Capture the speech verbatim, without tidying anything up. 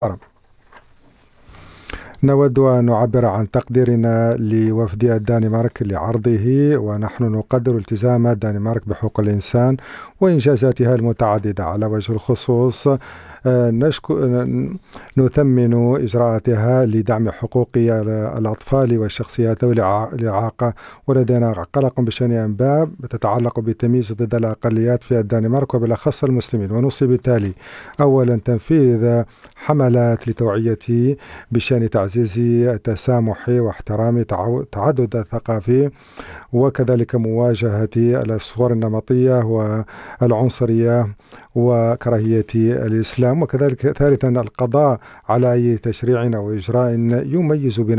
نود أن نعبر عن تقديرنا لوفد الدنمارك لعرضه، ونحن نقدر التزام الدنمارك بحقوق الإنسان وإنجازاتها المتعددة. على وجه الخصوص نثمن إجراءاتها لدعم حقوق الأطفال والشخصيات ذوي الإعاقة، ولدينا قلق بشأن أنباء تتعلق بالتمييز ضد الأقليات في الدنمارك وبالأخص المسلمين، ونوصي بالتالي أولا تنفيذ حملات لتوعية بشأن تعزيز التسامح واحترام تعدد الثقافي، وكذلك مواجهة الصور النمطية والعنصرية وكراهية الإسلام، وكذلك ثالثا القضاء على أي تشريع أو إجراء يميز بين